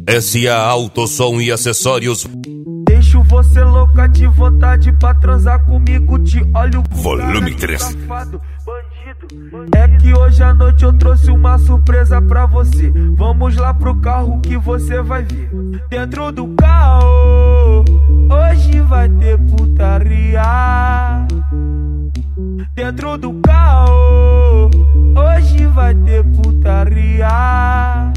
SA Autosom e Acessórios. Deixo você louca de vontade pra transar comigo. Te olho com Volume 3. safado, bandido. É que hoje à noite eu trouxe uma surpresa pra você. Vamos lá pro carro que você vai ver. Dentro do carro hoje vai ter putaria. Dentro do carro hoje vai ter putaria.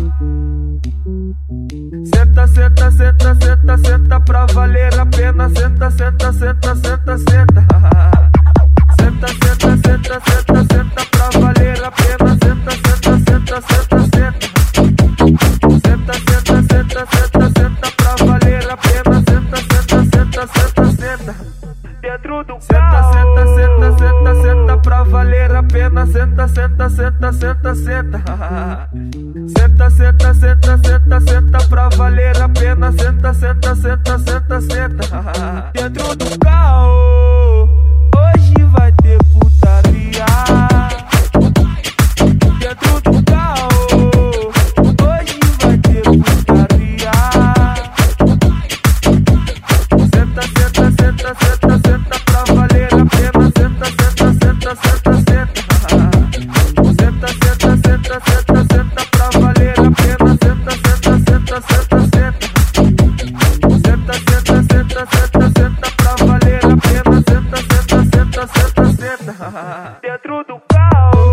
Senta, senta, senta, senta, senta pra valer a pena. Senta, senta, senta, senta, senta. Senta, senta, senta, senta, senta pra valer a pena. Senta, senta, senta, senta, senta. Senta, senta, senta, senta, senta pra valer a pena. Senta, senta, senta, senta, senta. Dentro do senta, senta, senta, senta, senta pra valer a pena. Senta, senta, senta, senta, senta. Senta, senta, senta, senta, senta pra valer a pena. Senta, senta, senta, senta, senta. Dentro do carro hoje vai ter putaria. Dentro do carro hoje vai ter putaria. Senta, senta, senta, senta, senta pra valer a pena. Senta, senta, senta, senta, senta. Senta, senta, senta, senta, senta pra valer a pena. Senta, senta, senta, senta, senta. Senta, senta, senta, senta, senta pra valer a pena. Senta, senta, senta, senta, senta. Dentro do carro.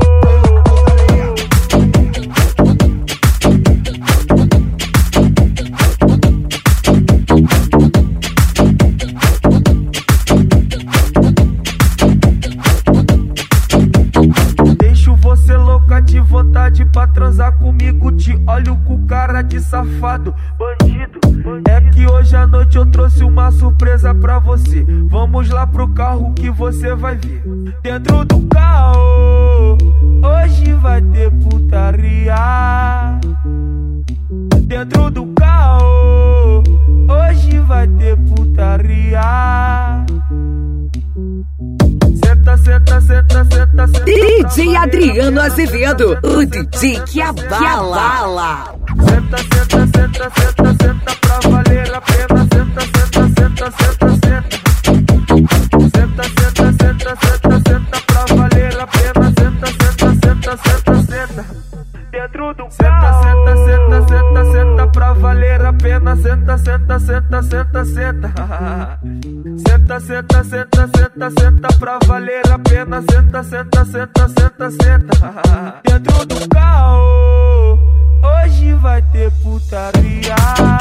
Deixo você louca de vontade pra transar comigo. Te olho com cara de safado, bandido. É que hoje à noite eu trouxe uma surpresa pra você. Vamos lá pro carro que você vai ver. Dentro do carro hoje vai ter putaria. Dentro do carro hoje vai ter putaria. Senta, senta, senta, senta, senta. DJ Adriano Azevedo, o DJ que abala. Senta, senta, senta, senta, senta pra valer a pena. Senta, senta, senta, senta, senta. Senta, senta, senta, senta, senta pra valer a pena. Senta, senta, senta, senta, senta. Dentro do senta, senta, senta, senta, senta pra valer a pena. Senta, senta, senta, senta, senta. Senta, senta, senta, senta, senta pra valer a pena. Senta, senta, senta, senta, senta. Dentro do carro hoje vai ter putaria.